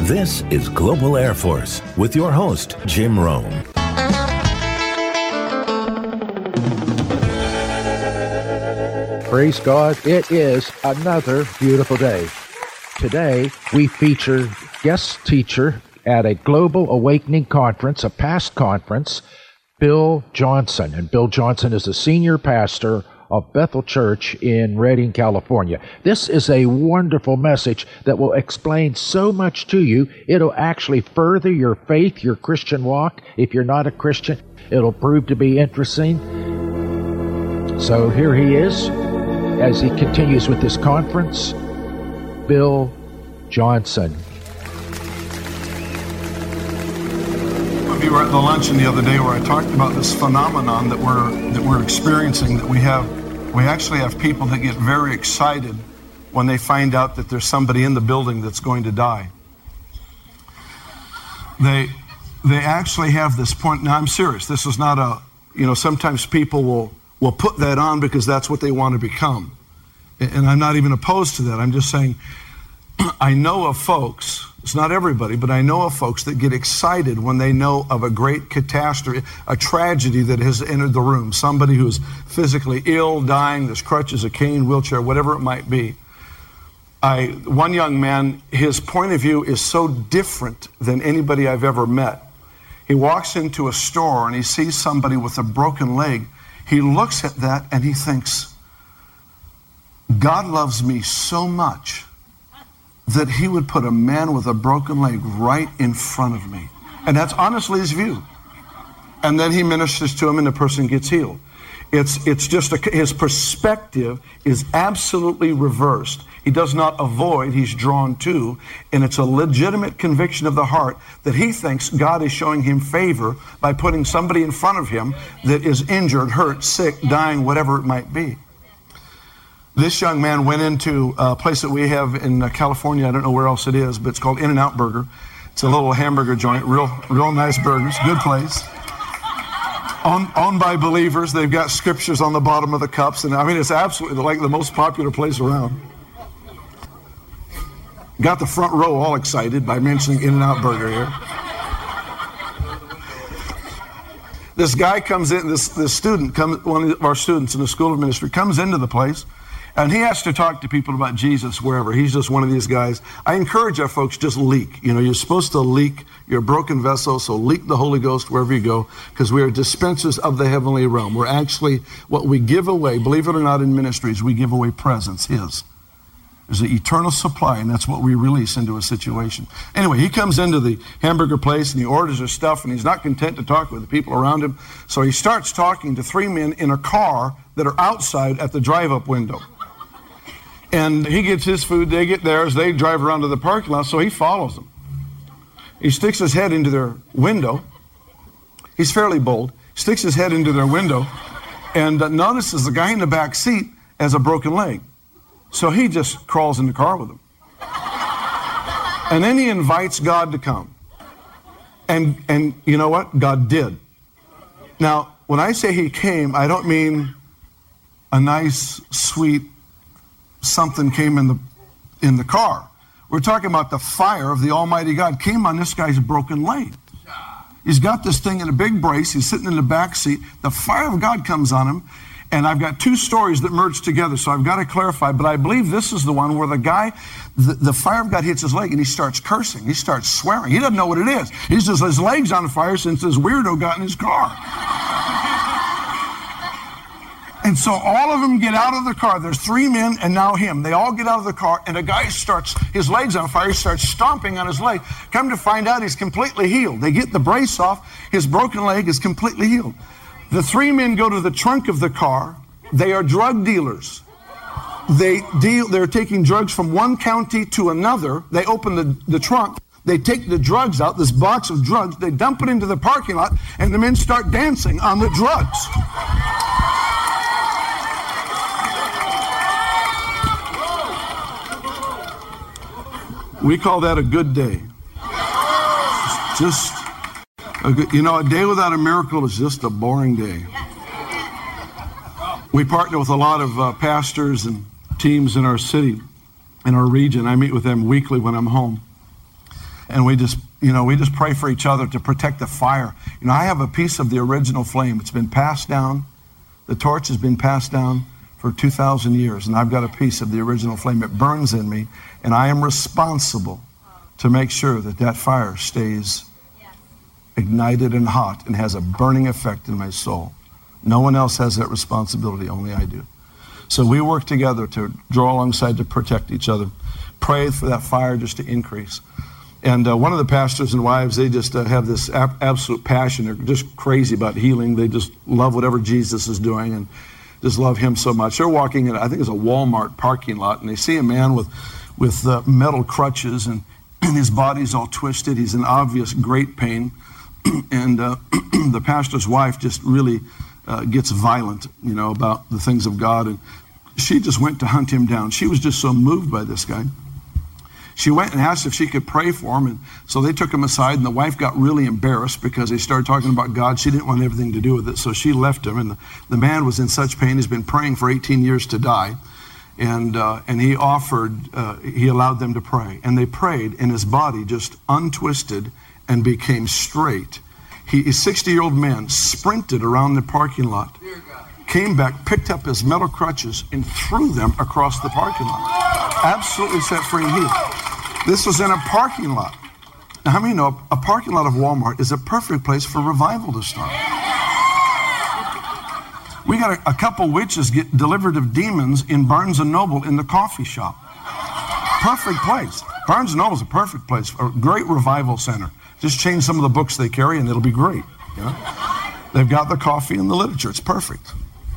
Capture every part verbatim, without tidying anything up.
This is Global Air Force with your host, Jim Rome. Praise God, it is another beautiful day. Today, we feature guest teacher at a Global Awakening Conference, a past conference, Bill Johnson. And Bill Johnson is a senior pastor of Bethel Church in Redding, California. This is a wonderful message that will explain so much to you. It'll actually further your faith, your Christian walk. If you're not a Christian, it'll prove to be interesting. So here he is as he continues with this conference, Bill Johnson. We were at the luncheon the other day where I talked about this phenomenon that we're that we're experiencing, that we have we actually have people that get very excited when they find out that there's somebody in the building that's going to die. They they actually have this point. Now I'm serious. This is not a, you know, sometimes people will will put that on because that's what they want to become. And I'm not even opposed to that. I'm just saying I know of folks, it's not everybody, but I know of folks that get excited when they know of a great catastrophe, a tragedy that has entered the room. Somebody who's physically ill, dying, there's crutches, a cane, wheelchair, whatever it might be. I, one young man, his point of view is so different than anybody I've ever met. He walks into a store and he sees somebody with a broken leg. He looks at that and he thinks, God loves me so much that he would put a man with a broken leg right in front of me. And that's honestly his view. And then he ministers to him and the person gets healed. It's it's just, a, his perspective is absolutely reversed. He does not avoid, he's drawn to, and it's a legitimate conviction of the heart that he thinks God is showing him favor by putting somebody in front of him that is injured, hurt, sick, dying, whatever it might be. This young man went into a place that we have in California. I don't know where else it is, but it's called In-N-Out Burger. It's a little hamburger joint, real real nice burgers, good place. Owned, owned by believers. They've got scriptures on the bottom of the cups. And I mean, it's absolutely like the most popular place around. Got the front row all excited by mentioning In-N-Out Burger here. This guy comes in, this, this student, comes, one of our students in the School of Ministry, comes into the place. And he has to talk to people about Jesus wherever. He's just one of these guys. I encourage our folks, just leak. You know, you're supposed to leak. You're a broken vessel, so leak the Holy Ghost wherever you go, because we are dispensers of the heavenly realm. We're actually, what we give away, believe it or not, in ministries, we give away presence, his. There's an eternal supply, and that's what we release into a situation. Anyway, he comes into the hamburger place, and he orders his stuff, and he's not content to talk with the people around him. So he starts talking to three men in a car that are outside at the drive-up window. And he gets his food, they get theirs, they drive around to the parking lot, so he follows them. He sticks his head into their window. He's fairly bold. Sticks his head into their window and uh, notices the guy in the back seat has a broken leg. So he just crawls in the car with him. And then he invites God to come. And, and you know what? God did. Now, when I say he came, I don't mean a nice, sweet, something came in the in the car. We're talking about the fire of the Almighty God came on this guy's broken leg. He's got this thing in a big brace. He's sitting in the back seat. The fire of God comes on him. And I've got two stories that merge together, so I've got to clarify. But I believe this is the one where the guy, the, the fire of God hits his leg and he starts cursing. He starts swearing. He doesn't know what it is. He says his leg's on fire since this weirdo got in his car. And so all of them get out of the car. There's three men and now him. They all get out of the car and the guy starts, his leg's on fire. He starts stomping on his leg. Come to find out he's completely healed. They get the brace off. His broken leg is completely healed. The three men go to the trunk of the car. They are drug dealers. They deal, they're taking drugs from one county to another. They open the, the trunk. They take the drugs out, this box of drugs. They dump it into the parking lot and the men start dancing on the drugs. We call that a good day. Just, a good, you know, a day without a miracle is just a boring day. We partner with a lot of uh, pastors and teams in our city, in our region. I meet with them weekly when I'm home. and we just, you know, we just pray for each other to protect the fire. You know, I have a piece of the original flame. It's been passed down. The torch has been passed down for two thousand years, and I've got a piece of the original flame. It burns in me, and I am responsible to make sure that that fire stays ignited and hot and has a burning effect in my soul. No one else has that responsibility, only I do. So we work together to draw alongside to protect each other. Pray for that fire just to increase. And uh, one of the pastors and wives, they just uh, have this ab- absolute passion. They're just crazy about healing. They just love whatever Jesus is doing and just love him so much. They're walking in, I think it's a Walmart parking lot, and they see a man with, with uh, metal crutches, and, and his body's all twisted. He's in obvious great pain. And uh, the pastor's wife just really uh, gets violent, you know, about the things of God. And she just went to hunt him down. She was just so moved by this guy. She went and asked if she could pray for him. And so they took him aside, and the wife got really embarrassed because they started talking about God. She didn't want everything to do with it, so she left him. And the, the man was in such pain. He's been praying for eighteen years to die. And uh, and he offered, uh, he allowed them to pray. And they prayed, and his body just untwisted and became straight. He, a sixty-year-old man sprinted around the parking lot, came back, picked up his metal crutches, and threw them across the parking lot. Absolutely set free and healed. This was in a parking lot. Now, how many know a parking lot of Walmart is a perfect place for revival to start? We got a, a couple witches get delivered of demons in Barnes and Noble in the coffee shop. Perfect place. Barnes and Noble is a perfect place, a great revival center. Just change some of the books they carry and it'll be great. You know? They've got the coffee and the literature. It's perfect.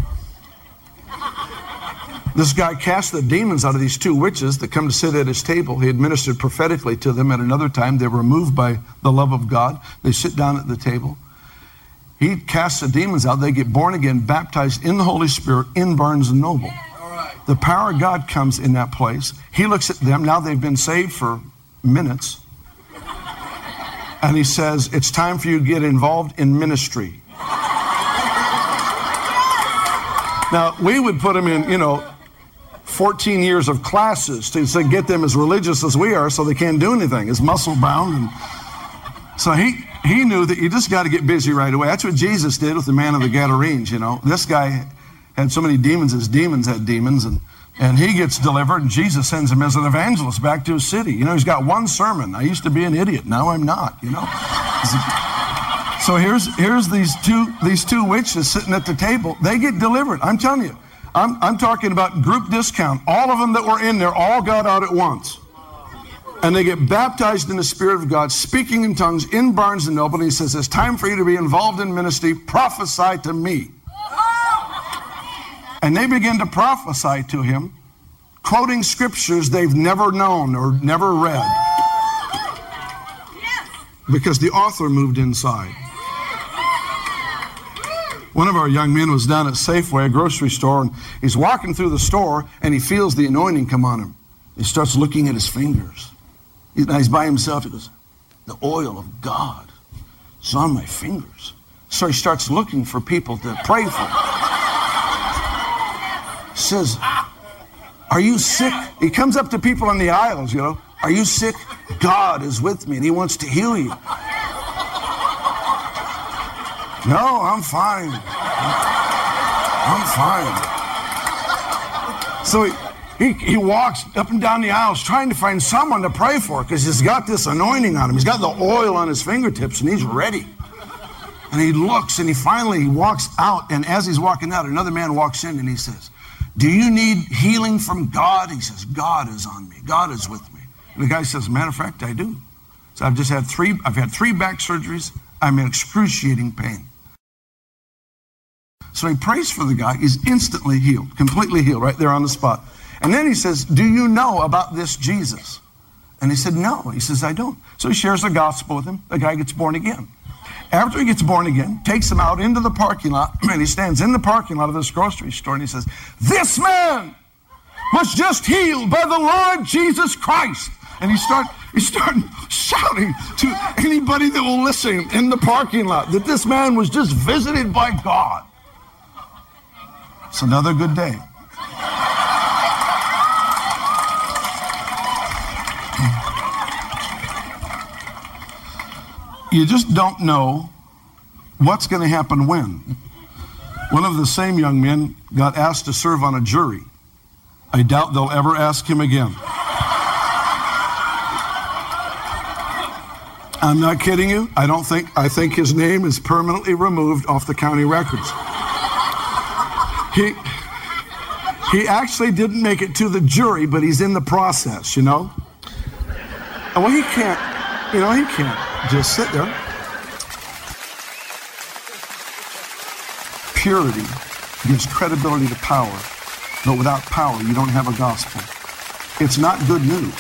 This guy cast the demons out of these two witches that come to sit at his table. He administered prophetically to them at another time. They were moved by the love of God. They sit down at the table. He casts the demons out. They get born again, baptized in the Holy Spirit in Barnes and Noble. The power of God comes in that place. He looks at them. Now they've been saved for minutes. And he says, it's time for you to get involved in ministry. Now, we would put them in, you know, fourteen years of classes to say, get them as religious as we are so they can't do anything. It's muscle bound. And so he, he knew that you just got to get busy right away. That's what Jesus did with the man of the Gadarenes, you know. This guy had so many demons, his demons had demons, and, and he gets delivered, and Jesus sends him as an evangelist back to his city. You know, he's got one sermon. I used to be an idiot. Now I'm not, you know. So here's here's these two these two witches sitting at the table. They get delivered. I'm telling you, I'm I'm talking about group discount. All of them that were in there all got out at once. And they get baptized in the Spirit of God, speaking in tongues in Barnes and Noble. And he says, it's time for you to be involved in ministry. Prophesy to me. And they begin to prophesy to him, quoting scriptures they've never known or never read. Because the author moved inside. One of our young men was down at Safeway, a grocery store, and he's walking through the store, and he feels the anointing come on him. He starts looking at his fingers. He's, now he's by himself. He goes, the oil of God is on my fingers. So he starts looking for people to pray for. He says, are you sick? He comes up to people in the aisles, you know. Are you sick? God is with me, and he wants to heal you. No, I'm fine. I'm fine. So he, he, he walks up and down the aisles trying to find someone to pray for because he's got this anointing on him. He's got the oil on his fingertips, and he's ready. And he looks, and he finally walks out, and as he's walking out, another man walks in, and he says, do you need healing from God? He says, God is on me. God is with me. And the guy says, matter of fact, I do. So I've just had three, I've had three back surgeries. I'm in excruciating pain. So he prays for the guy. He's instantly healed, completely healed right there on the spot. And then he says, do you know about this Jesus? And he said, no. He says, I don't. So he shares the gospel with him. The guy gets born again. After he gets born again, takes him out into the parking lot, and he stands in the parking lot of this grocery store, and he says, this man was just healed by the Lord Jesus Christ. And he start, he started shouting to anybody that will listen in the parking lot that this man was just visited by God. It's another good day. You just don't know what's going to happen when. One of the same young men got asked to serve on a jury. I doubt they'll ever ask him again. I'm not kidding you. I don't think, I think his name is permanently removed off the county records. He, he actually didn't make it to the jury, but he's in the process, you know? Well, he can't, you know, he can't just sit there. Purity gives credibility to power, but without power, you don't have a gospel. It's not good news.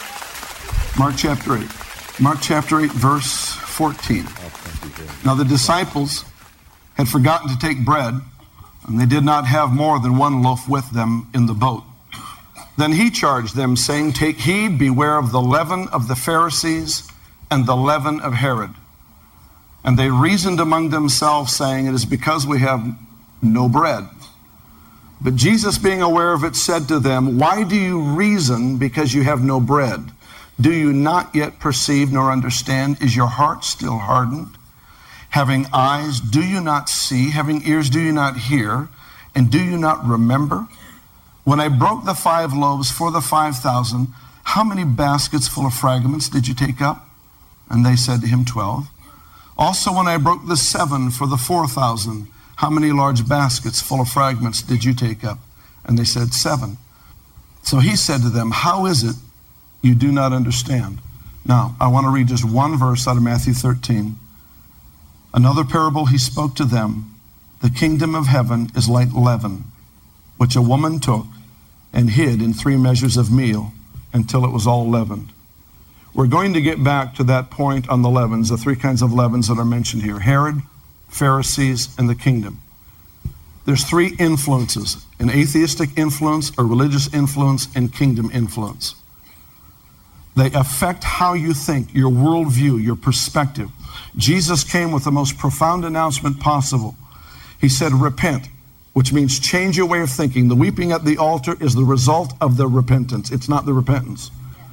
Mark chapter eight. Mark chapter eight, verse fourteen. Now the disciples had forgotten to take bread, and they did not have more than one loaf with them in the boat. Then he charged them, saying, take heed, beware of the leaven of the Pharisees and the leaven of Herod. And they reasoned among themselves, saying, it is because we have no bread. But Jesus, being aware of it, said to them, why do you reason because you have no bread? Do you not yet perceive nor understand? Is your heart still hardened? Having eyes, do you not see? Having ears, do you not hear? And do you not remember? When I broke the five loaves for the five thousand, how many baskets full of fragments did you take up? And they said to him, twelve. Also, when I broke the seven for the four thousand, how many large baskets full of fragments did you take up? And they said, seven. So he said to them, how is it you do not understand? Now, I want to read just one verse out of Matthew thirteen. Another parable he spoke to them. The kingdom of heaven is like leaven, which a woman took and hid in three measures of meal until it was all leavened. We're going to get back to that point on the leavens, the three kinds of leavens that are mentioned here. Herod, Pharisees, and the kingdom. There's three influences: an atheistic influence, a religious influence, and kingdom influence. They affect how you think, your worldview, your perspective. Jesus came with the most profound announcement possible. He said, repent, which means change your way of thinking. The weeping at the altar is the result of the repentance. It's not the repentance.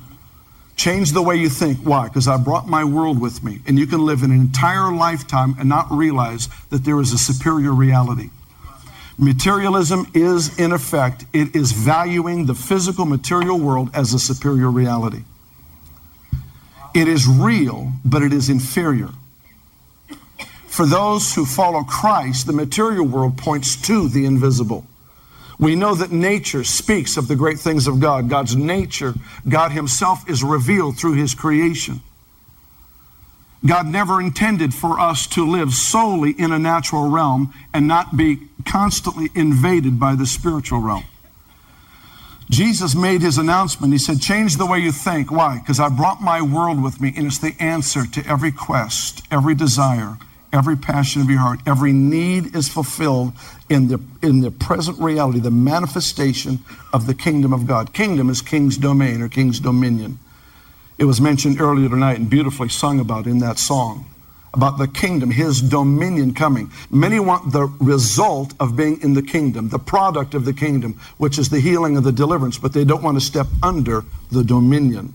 Change the way you think. Why? Because I brought my world with me. And you can live an entire lifetime and not realize that there is a superior reality. Materialism is, in effect, it is valuing the physical material world as a superior reality. It is real, but it is inferior. For those who follow Christ, the material world points to the invisible. We know that nature speaks of the great things of God. God's nature, God himself, is revealed through his creation. God never intended for us to live solely in a natural realm and not be constantly invaded by the spiritual realm. Jesus made his announcement. He said, change the way you think. Why? Because I brought my world with me, and it's the answer to every quest, every desire, every passion of your heart. Every need is fulfilled in the, in the present reality, the manifestation of the kingdom of God. Kingdom is king's domain or king's dominion. It was mentioned earlier tonight and beautifully sung about in that song, about the kingdom, his dominion coming. Many want the result of being in the kingdom, the product of the kingdom, which is the healing and the deliverance, but they don't want to step under the dominion.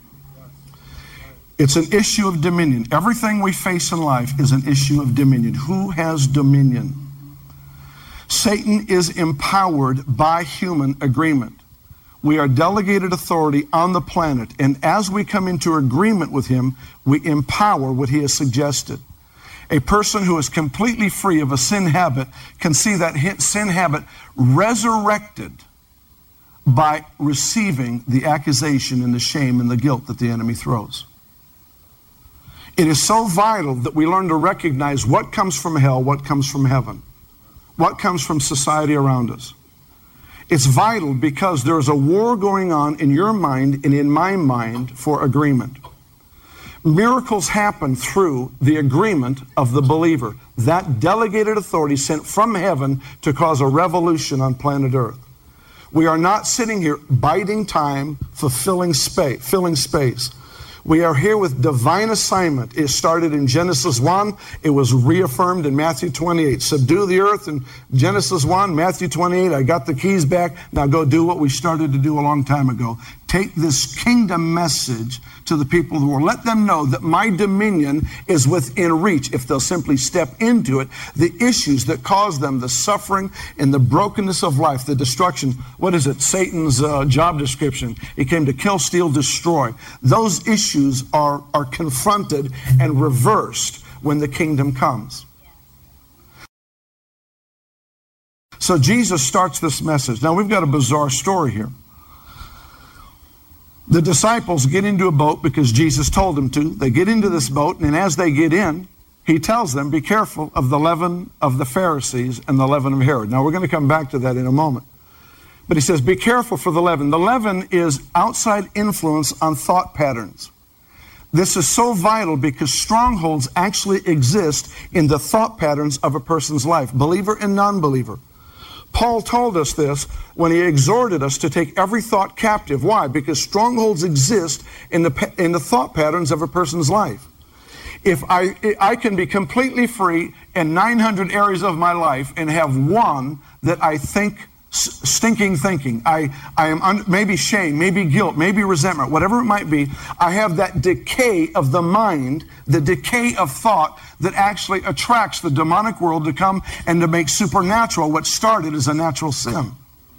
It's an issue of dominion. Everything we face in life is an issue of dominion. Who has dominion? Satan is empowered by human agreement. We are delegated authority on the planet, and as we come into agreement with him, we empower what he has suggested. A person who is completely free of a sin habit can see that sin habit resurrected by receiving the accusation and the shame and the guilt that the enemy throws. It is so vital that we learn to recognize what comes from hell, what comes from heaven, what comes from society around us. It's vital because there's a war going on in your mind and in my mind for agreement. Miracles happen through the agreement of the believer, that delegated authority sent from heaven to cause a revolution on planet Earth. We are not sitting here biding time, fulfilling space, filling space. We are here with divine assignment. It started in Genesis one. It was reaffirmed in Matthew twenty-eight. Subdue the earth in Genesis one, Matthew twenty-eight. I got the keys back. Now go do what we started to do a long time ago. take this kingdom message to the people of the world. Let them know that my dominion is within reach if they'll simply step into it. The issues that cause them the suffering and the brokenness of life, the destruction. What is it? Satan's uh, job description. He came to kill, steal, destroy. Those issues are, are confronted and reversed when the kingdom comes. So Jesus starts this message. Now we've got a bizarre story here. The disciples get into a boat because Jesus told them to. They get into this boat, and as they get in, he tells them, be careful of the leaven of the Pharisees and the leaven of Herod. Now, we're going to come back to that in a moment. But he says, be careful for the leaven. The leaven is outside influence on thought patterns. This is so vital because strongholds actually exist in the thought patterns of a person's life, believer and non-believer. Paul told us this when he exhorted us to take every thought captive. Why? Because strongholds exist in the in the thought patterns of a person's life. If I I can be completely free in nine hundred areas of my life and have one that I think stinking thinking, I, I am un, maybe shame, maybe guilt, maybe resentment, whatever it might be, I have that decay of the mind, the decay of thought that actually attracts the demonic world to come and to make supernatural what started as a natural sin.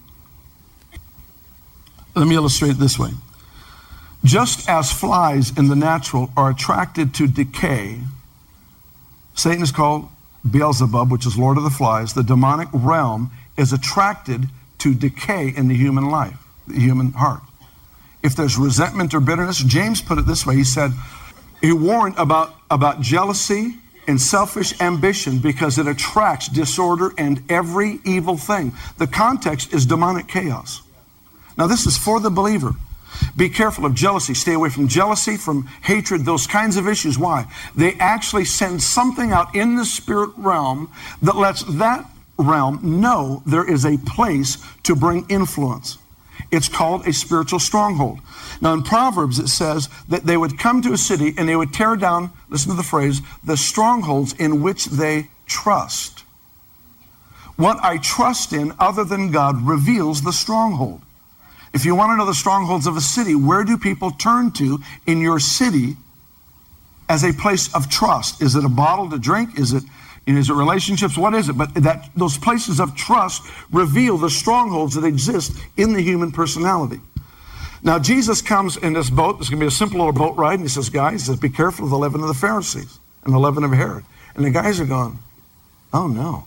Let me illustrate it this way. Just as flies in the natural are attracted to decay, Satan is called Beelzebub, which is Lord of the Flies. The demonic realm is attracted to decay in the human life, the human heart. If there's resentment or bitterness, James put it this way. He said, he warned about, about jealousy and selfish ambition because it attracts disorder and every evil thing. The context is demonic chaos. Now this is for the believer. Be careful of jealousy. Stay away from jealousy, from hatred, those kinds of issues. Why? They actually send something out in the spirit realm that lets that realm know there is a place to bring influence. It's called a spiritual stronghold. Now in Proverbs it says that they would come to a city and they would tear down, listen to the phrase, the strongholds in which they trust. What I trust in other than God reveals the stronghold. If you want to know the strongholds of a city, where do people turn to in your city as a place of trust? Is it a bottle to drink? Is it Is it relationships? What is it? But that those places of trust reveal the strongholds that exist in the human personality. Now, Jesus comes in this boat. It's going to be a simple little boat ride. And he says, guys, he says, be careful of the leaven of the Pharisees and the leaven of Herod. And the guys are going, oh, no.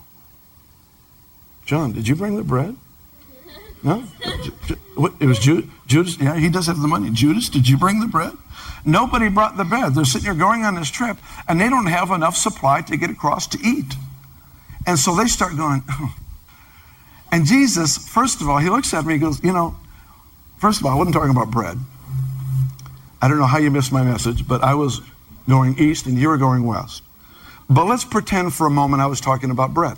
John, did you bring the bread? No? It was Judas. Yeah, he does have the money. Judas, did you bring the bread? Nobody brought the bread. They're sitting here going on this trip, and they don't have enough supply to get across to eat. And so they start going, oh. And Jesus, first of all, he looks at me, he goes, you know, first of all, I wasn't talking about bread. I don't know how you missed my message, but I was going east and you were going west. But let's pretend for a moment I was talking about bread.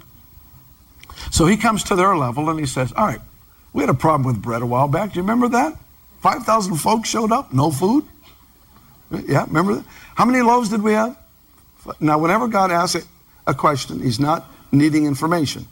So he comes to their level and he says, all right, we had a problem with bread a while back. Do you remember that? five thousand folks showed up, no food. Yeah, remember that? How many loaves did we have? Now, whenever God asks a question, he's not needing information.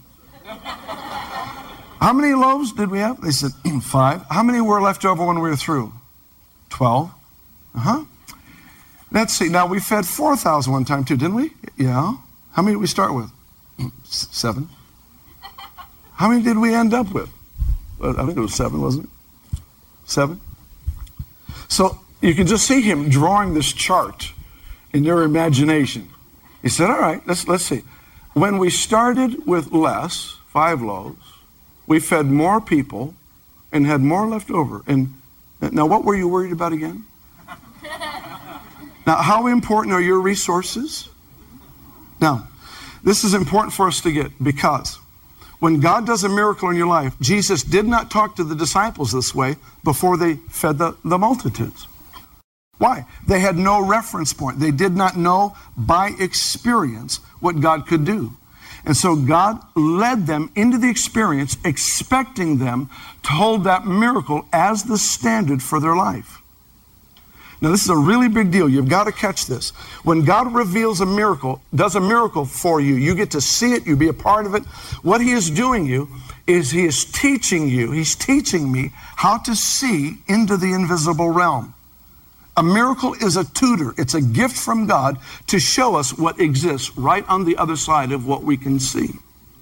How many loaves did we have? They said, five. How many were left over when we were through? Twelve. Uh-huh. Let's see. Now, we fed four thousand one time, too, didn't we? Yeah. How many did we start with? Seven. How many did we end up with? I think it was seven, wasn't it? Seven. So you can just see him drawing this chart in your imagination. He said, all right, let's, let's see. When we started with less, five loaves, we fed more people and had more left over. And now, what were you worried about again? Now, how important are your resources? Now, this is important for us to get, because when God does a miracle in your life, Jesus did not talk to the disciples this way before they fed the, the multitudes. Why? They had no reference point. They did not know by experience what God could do. And so God led them into the experience, expecting them to hold that miracle as the standard for their life. Now, this is a really big deal. You've got to catch this. When God reveals a miracle, does a miracle for you, you get to see it, you be a part of it. What he is doing you is he is teaching you, he's teaching me how to see into the invisible realm. A miracle is a tutor. It's a gift from God to show us what exists right on the other side of what we can see.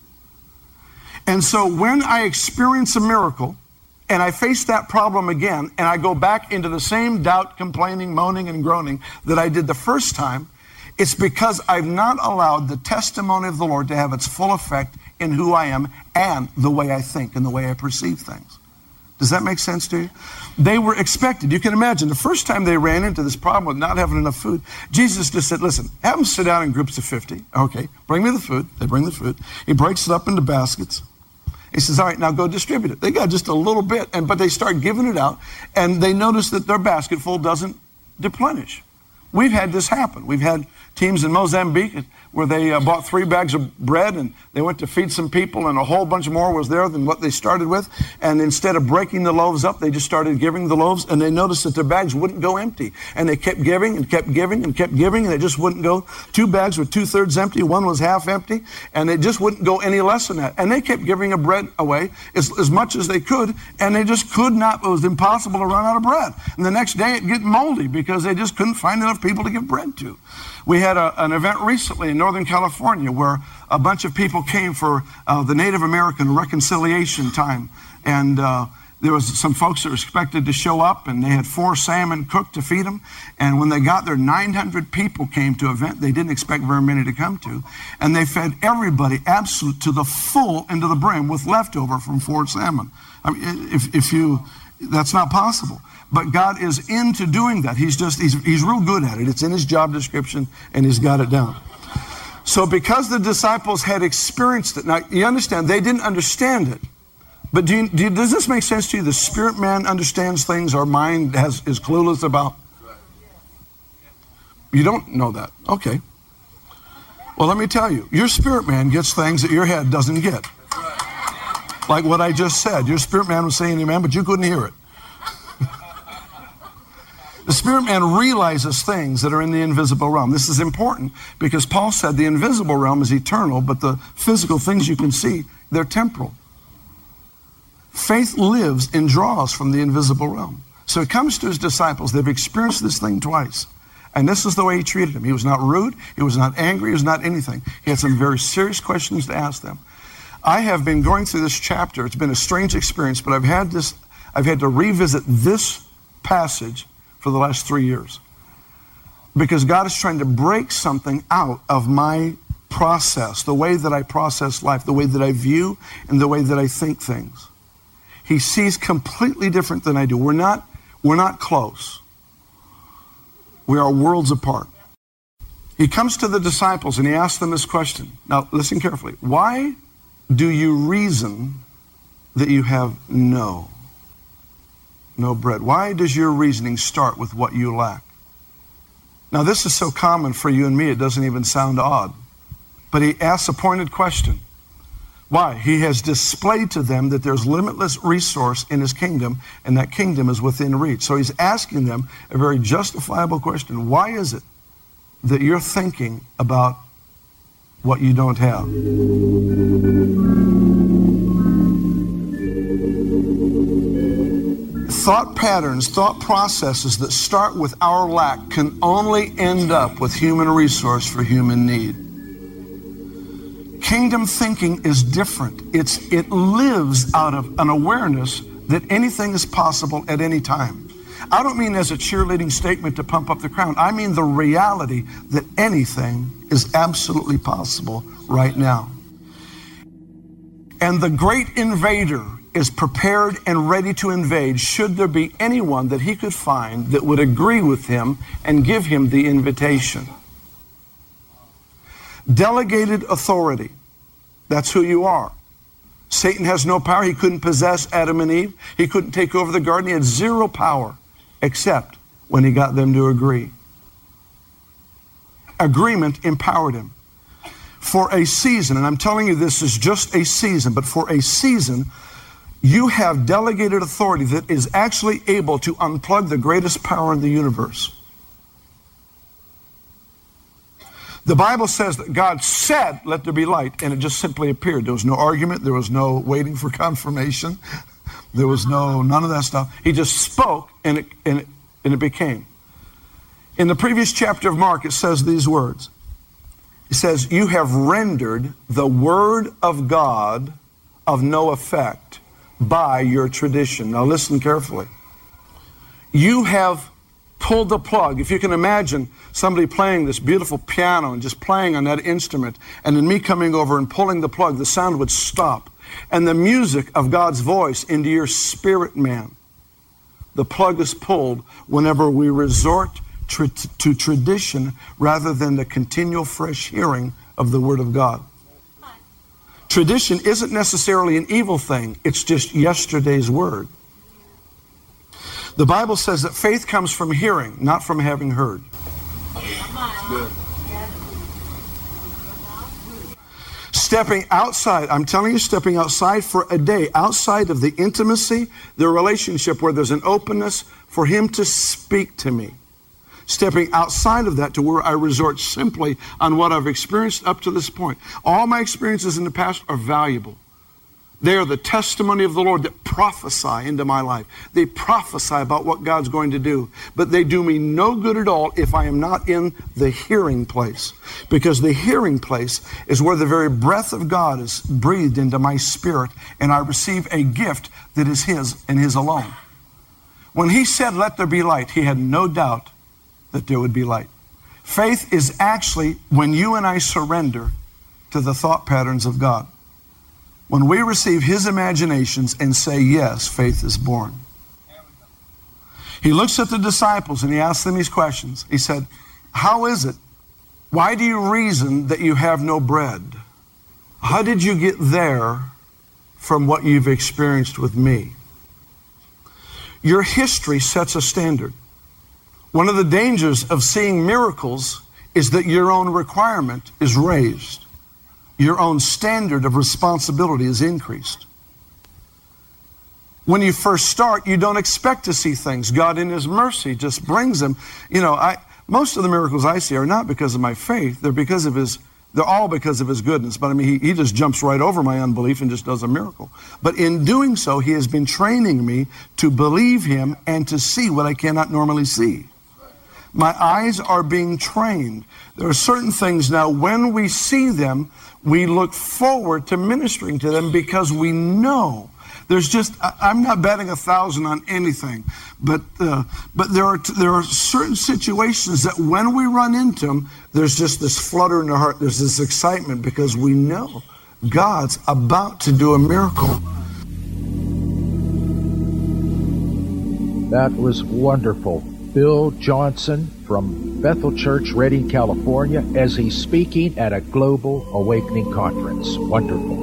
And so when I experience a miracle and I face that problem again and I go back into the same doubt, complaining, moaning, and groaning that I did the first time, it's because I've not allowed the testimony of the Lord to have its full effect in who I am and the way I think and the way I perceive things. Does that make sense to you? They were expected. You can imagine the first time they ran into this problem with not having enough food, Jesus just said, listen, have them sit down in groups of fifty. Okay, bring me the food. They bring the food. He breaks it up into baskets. He says, all right, now go distribute it. They got just a little bit, and but they start giving it out, and they notice that their basket full doesn't deplenish. We've had this happen. We've had teams in Mozambique where they uh, bought three bags of bread and they went to feed some people, and a whole bunch more was there than what they started with. And instead of breaking the loaves up, they just started giving the loaves, and they noticed that their bags wouldn't go empty. And they kept giving and kept giving and kept giving, and it just wouldn't go. Two bags were two-thirds empty, one was half empty, and it just wouldn't go any less than that. And they kept giving a bread away as, as much as they could, and they just could not, it was impossible to run out of bread. And the next day it'd get moldy because they just couldn't find enough people to give bread to. We had a, an event recently in Northern California where a bunch of people came for uh, the Native American reconciliation time. And uh, there was some folks that were expected to show up, and they had four salmon cooked to feed them. And when they got there, nine hundred people came to an event they didn't expect very many to come to. And they fed everybody absolute to the full and to the brim with leftover from four salmon. I mean, if, if you, that's not possible. But God is into doing that. He's just, he's, he's real good at it. It's in his job description, and he's got it down. So because the disciples had experienced it, now you understand, they didn't understand it. But do you, do you, does this make sense to you? The spirit man understands things our mind has, is clueless about. You don't know that. Okay. Well, let me tell you, your spirit man gets things that your head doesn't get. Like what I just said. Your spirit man was saying amen, but you couldn't hear it. The spirit man realizes things that are in the invisible realm. This is important because Paul said the invisible realm is eternal, but the physical things you can see, they're temporal. Faith lives and draws from the invisible realm. So he comes to his disciples. They've experienced this thing twice. And this is the way he treated them. He was not rude. He was not angry. He was not anything. He had some very serious questions to ask them. I have been going through this chapter. It's been a strange experience, but I've had this, I've had to revisit this passage for the last three years. Because God is trying to break something out of my process, the way that I process life, the way that I view, and the way that I think things. He sees completely different than I do. We're not, we're not close. We are worlds apart. He comes to the disciples and he asks them this question. Now, listen carefully. Why do you reason that you have no? No bread. Why does your reasoning start with what you lack? Now, this is so common for you and me, it doesn't even sound odd. But he asks a pointed question. Why? He has displayed to them that there's limitless resource in his kingdom, and that kingdom is within reach. So he's asking them a very justifiable question. Why is it that you're thinking about what you don't have? Thought patterns, thought processes that start with our lack can only end up with human resource for human need. Kingdom thinking is different. It's, it lives out of an awareness that anything is possible at any time. I don't mean as a cheerleading statement to pump up the crowd. I mean the reality that anything is absolutely possible right now. And the great invader is prepared and ready to invade should there be anyone that he could find that would agree with him and give him the invitation. Delegated authority. That's who you are. Satan has no power. He couldn't possess Adam and Eve. He couldn't take over the garden. He had zero power except when he got them to agree. Agreement empowered him. For a season, and I'm telling you this is just a season, but for a season, you have delegated authority that is actually able to unplug the greatest power in the universe. The Bible says that God said, let there be light, and it just simply appeared. There was no argument. There was no waiting for confirmation. There was no, none of that stuff. He just spoke, and it, and it, and it became. In the previous chapter of Mark, it says these words. It says, you have rendered the word of God of no effect by your tradition. Now listen carefully. You have pulled the plug. If you can imagine somebody playing this beautiful piano and just playing on that instrument, and then me coming over and pulling the plug, the sound would stop. And the music of God's voice into your spirit man. The plug is pulled whenever we resort to, to tradition rather than the continual fresh hearing of the Word of God. Tradition isn't necessarily an evil thing. It's just yesterday's word. The Bible says that faith comes from hearing, not from having heard. Good. Stepping outside, I'm telling you, stepping outside for a day, outside of the intimacy, the relationship where there's an openness for Him to speak to me. Stepping outside of that to where I resort simply on what I've experienced up to this point. All my experiences in the past are valuable. They are the testimony of the Lord that prophesy into my life. They prophesy about what God's going to do. But they do me no good at all if I am not in the hearing place. Because the hearing place is where the very breath of God is breathed into my spirit, and I receive a gift that is His and His alone. When He said, let there be light, He had no doubt that there would be light. Faith is actually when you and I surrender to the thought patterns of God. When we receive His imaginations and say yes, faith is born. He looks at the disciples and He asks them these questions. He said, how is it? Why do you reason that you have no bread? How did you get there from what you've experienced with me? Your history sets a standard. One of the dangers of seeing miracles is that your own requirement is raised. Your own standard of responsibility is increased. When you first start, you don't expect to see things. God in His mercy just brings them. You know, I most of the miracles I see are not because of my faith. They're because of His, they're all because of His goodness. But I mean, He, he just jumps right over my unbelief and just does a miracle. But in doing so, He has been training me to believe Him and to see what I cannot normally see. My eyes are being trained. There are certain things now, when we see them, we look forward to ministering to them because we know. There's just, I'm not betting a thousand on anything, but uh, but there are there are certain situations that when we run into them, there's just this flutter in the heart, there's this excitement because we know God's about to do a miracle. That was wonderful. Bill Johnson from Bethel Church, Redding, California, as he's speaking at a Global Awakening Conference. Wonderful.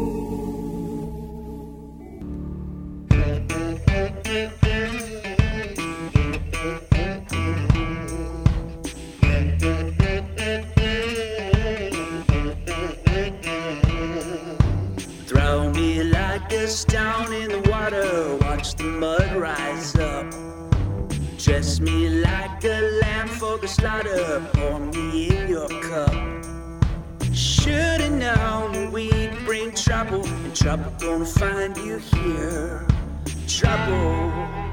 Throw me like a stone in the water, watch the mud rise up. Dress me like a lamb for the slaughter, pour me in your cup. Should've known we'd bring trouble, and trouble gonna find you here. Trouble.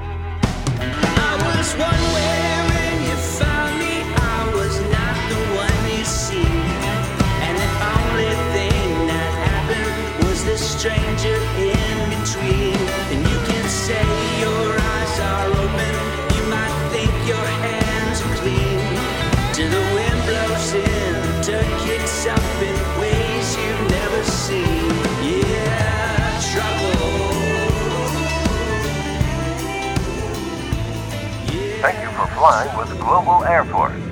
I was one way when you found me, I was not the one you see. And the only thing that happened was the stranger in between. And you can say your eyes are open, your hands are clean, till the wind blows in, dirt kicks up in ways you've never seen. Yeah, trouble. Thank you for flying with Global Air Force.